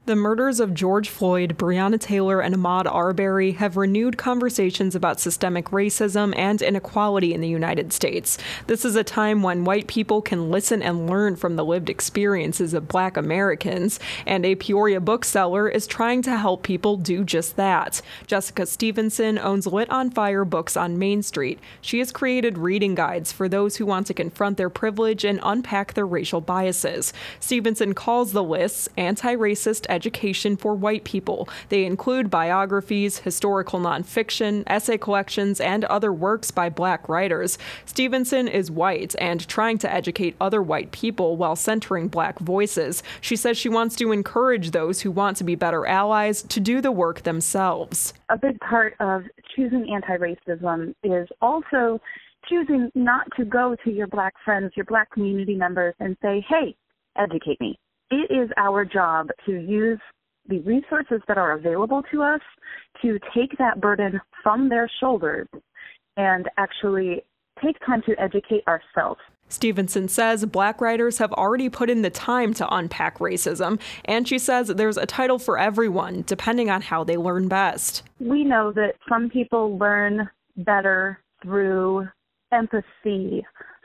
The murders of George Floyd, Breonna Taylor, and Ahmaud Arbery have renewed conversations about systemic racism and inequality in the United States. This is a time when white people can listen and learn from the lived experiences of Black Americans, and a Peoria bookseller is trying to help people do just that. Jessica Stevenson owns Lit on Fire Books on Main Street. She has created reading guides for those who want to confront their privilege and unpack their racial biases. Stevenson calls the lists anti-racist education for white people. They include biographies, historical nonfiction, essay collections, and other works by Black writers. Stevenson is white and trying to educate other white people while centering Black voices. She says she wants to encourage those who want to be better allies to do the work themselves. A big part of choosing anti-racism is also choosing not to go to your Black friends, your Black community members, and say, hey, educate me. It is our job to use the resources that are available to us to take that burden from their shoulders and actually take time to educate ourselves. Stevenson says Black writers have already put in the time to unpack racism, and she says there's a title for everyone, depending on how they learn best. We know that some people learn better through empathy,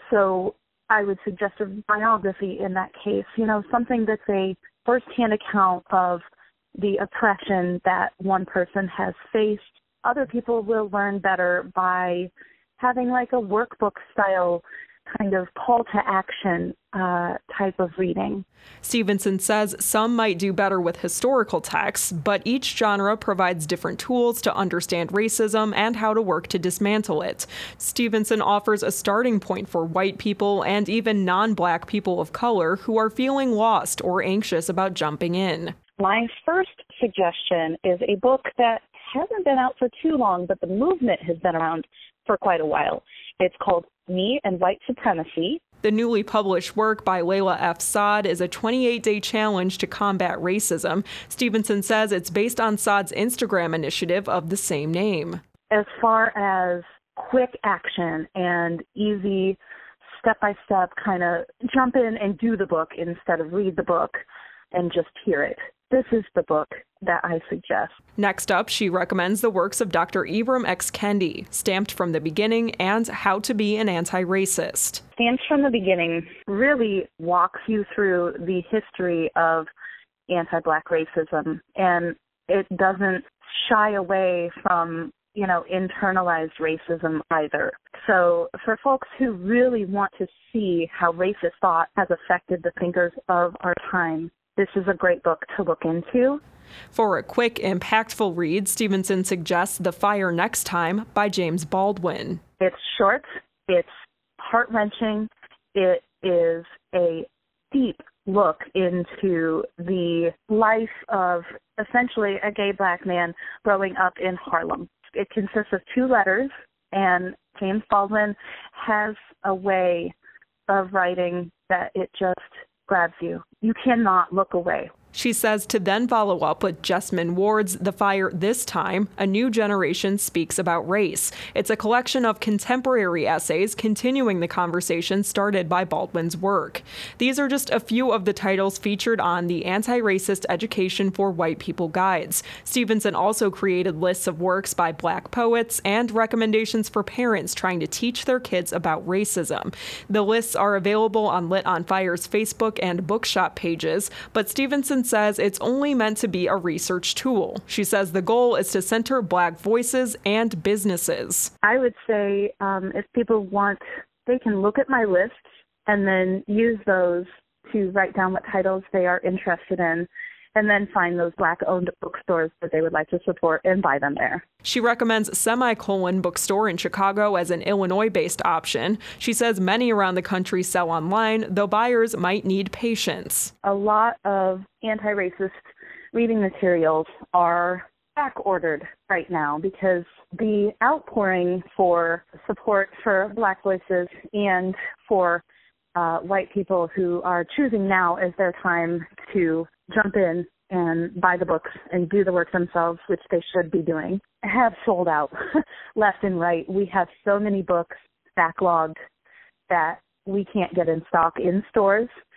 so I would suggest a biography in that case, something that's a firsthand account of the oppression that one person has faced. Other people will learn better by having like a workbook style kind of call to action type of reading. Stevenson says some might do better with historical texts, but each genre provides different tools to understand racism and how to work to dismantle it. Stevenson offers a starting point for white people and even non-Black people of color who are feeling lost or anxious about jumping in. My first suggestion is a book that hasn't been out for too long, but the movement has been around for quite a while. It's called Me and White Supremacy. The newly published work by Layla F. Saad is a 28-day challenge to combat racism. Stevenson says it's based on Saad's Instagram initiative of the same name. As far as quick action and easy step-by-step kind of jump in and do the book instead of read the book and just hear it, this is the book that I suggest. Next up, she recommends the works of Dr. Ibram X. Kendi, Stamped from the Beginning and How to Be an Anti-Racist. Stamped from the Beginning really walks you through the history of anti-Black racism, and it doesn't shy away from, internalized racism either. So for folks who really want to see how racist thought has affected the thinkers of our time, this is a great book to look into. For a quick, impactful read, Stevenson suggests The Fire Next Time by James Baldwin. It's short, it's heart-wrenching, it is a deep look into the life of essentially a gay Black man growing up in Harlem. It consists of 2 letters, and James Baldwin has a way of writing that it just grabs you. You cannot look away. She says to then follow up with Jesmyn Ward's The Fire This Time, A New Generation Speaks About Race. It's a collection of contemporary essays continuing the conversation started by Baldwin's work. These are just a few of the titles featured on the Anti-Racist Education for White People guides. Stevenson also created lists of works by Black poets and recommendations for parents trying to teach their kids about racism. The lists are available on Lit on Fire's Facebook and bookshop pages, but Stevenson says it's only meant to be a research tool. She says the goal is to center Black voices and businesses. I would say if people want, they can look at my lists and then use those to write down what titles they are interested in, and then find those Black-owned bookstores that they would like to support and buy them there. She recommends Semicolon Bookstore in Chicago as an Illinois-based option. She says many around the country sell online, though buyers might need patience. A lot of anti-racist reading materials are back-ordered right now because the outpouring for support for Black voices and for white people who are choosing now as their time to jump in and buy the books and do the work themselves, which they should be doing, have sold out left and right. We have so many books backlogged that we can't get in stock in stores.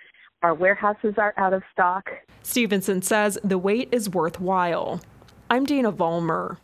Our warehouses are out of stock. Stevenson says the wait is worthwhile. I'm Dana Vollmer.